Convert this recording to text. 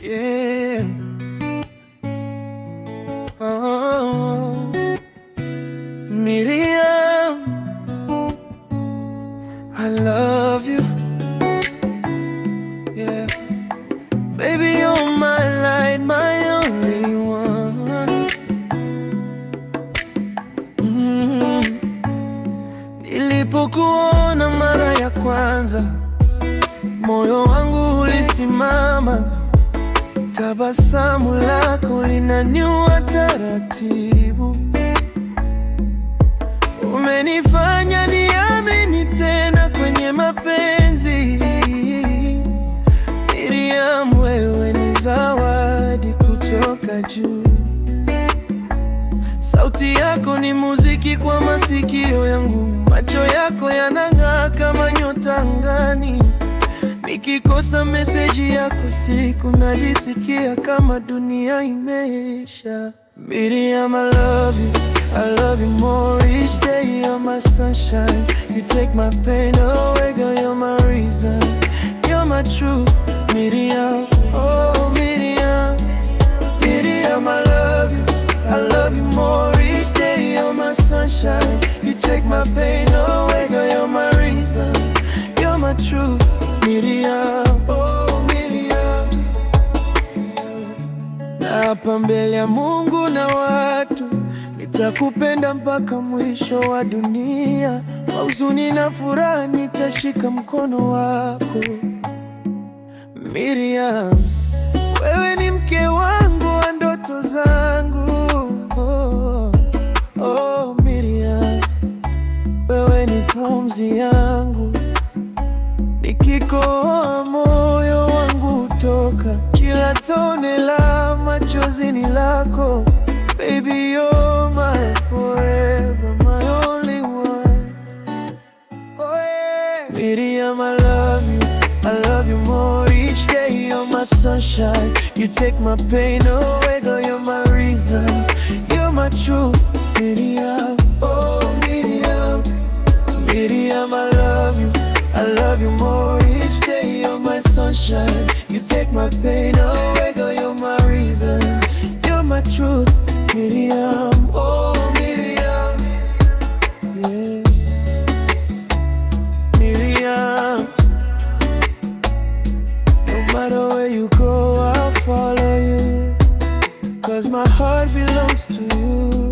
Yeah. Oh, Miriam, I love you. Yeah, baby, you're my light, my only one. Nilipokuona mara ya kwanza, moyo wangu ulisimama. Tabasamu lako linaniua taratibu. Umenifanya niamini tena kwenye mapenzi. Miriam, wewe ni zawadi kutoka juu. Sauti yako ni muziki kwa masikio yangu. Macho yako yanang'aa kama nyota angani. Nikikosa meseji yako siku najisikia kama dunia imeisha. Miriam, I love you more each day. You're my sunshine, you take my pain away. Girl, you're my reason, you're my truth. Miriam, oh Miriam, Miriam, I love you more each day. You're my sunshine, you take my pain away. Girl, you're my reason, you're my truth. Miriam, oh Miriam. Naapa mbele ya Mungu na watu, nitakupenda mpaka mwisho wa dunia. Kwa huzuni na furaha nitashika mkono wako. Miriam, wewe ni mke wangu wa ndoto zangu. Oh, oh Miriam, wewe ni pumzi yangu. Nikikohoa moyo wangu hutoka, kila tone la machozi ni lako. Baby, you're my forever, my only one. Oh yeah. Miriam, I love you more each day. You're my sunshine, you take my pain away. Girl, you're my reason, you're my truth. Miriam, oh Miriam, Miriam, I love you more each day. You're my sunshine, you take my pain away. Girl, you're my reason, you're my truth. Miriam, oh Miriam, yeah. Miriam, no matter where you go, I'll follow you, 'cause my heart belongs to you.